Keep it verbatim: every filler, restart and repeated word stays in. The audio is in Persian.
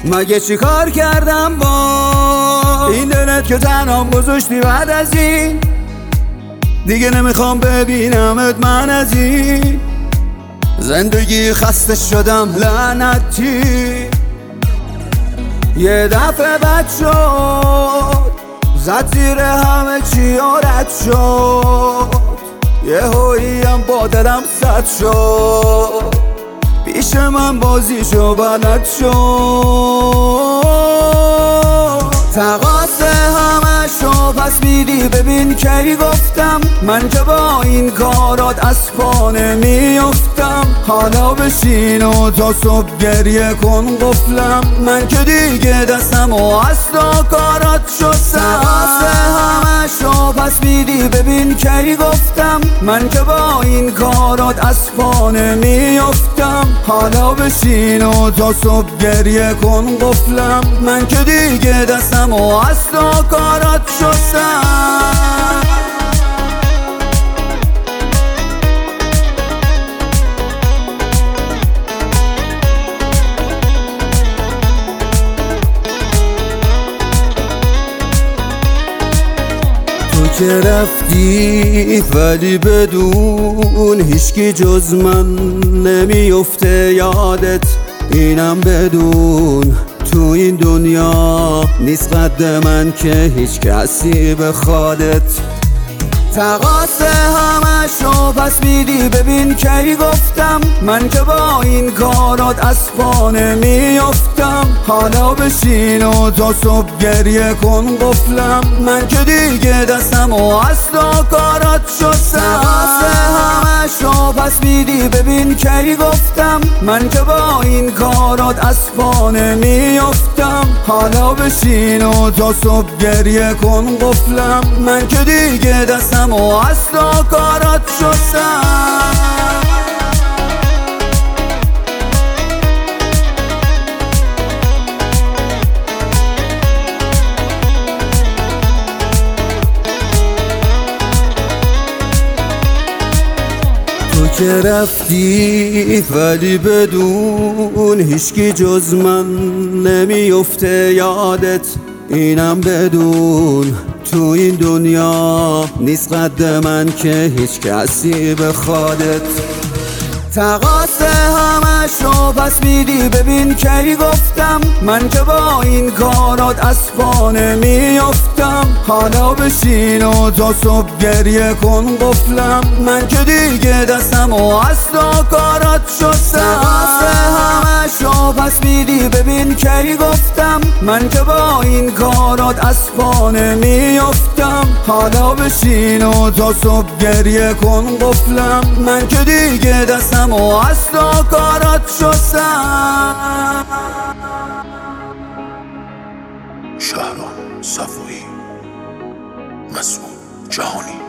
مگه چی کار کردم با این دلت که تنهام گذاشتی بعد از این؟ دیگه نمیخوام ببینمت من از این زندگی، خسته شدم لعنتی. یه دفعه بد شد، زد زیر همه چی و رد شد، یه هوییم با دلم صد شد، پیش من بازیشو بلد شد. تقاص همه شو پس بیدی ببین کی گفتم من که با این کارات از پا نمیافتم. حالا بشین و تا صبح گریه کن قفلم، من که دیگه دستم و اصلا کارات شستم. تقاص همه شو پس بیدی ببین کی گفتم من که با این کارات از پا نمیافتم. حالا بشین و تا صبح گریه کن قفلم، من که دیگه دستم و اصلا کارات شستم. تو که رفتی ولی بدون هیچکی جز من نمیفته یادت، اینم بدون تو این دنیا نیست قد من که هیچ کسی بخوادت. تقاص همه شو پس بیدی ببین کی گفتم من که با این کارات از پا نمیافتم. حالا بشین و تا صبح گریه کن قفلم، من که دیگه دستم و اصلا کارات شستم. تقاص همه شو پس بیدی ببین کی گفتم من که با این کارات از پا نمیافتم. حالا بشین و تا صبح گریه کن قفلم، من که دیگه دستم و اصلا کارات شستم. تو که رفتی ولی بدون هیچکی جز من نمیفته یادت، اینم بدون تو این دنیا نیست قد من که هیچ کسی بخوادت. تقاص همه شو پس بیدی ببین کی گفتم من که با این کارات از پا نمیافتم. حالا بشین و تا صبح گریه کن قفلم، من که دیگه دستم و اصلا کارات شستم. تقاص همه شو پس بیدی ببین کی گفتم من که با این کارات از پا نمیافتم. حالا بشین و تا صبح گریه کن قفلم، من که دیگه دستم و اصلا کارات شستم. شهرام صفوی، مسعود جهانی.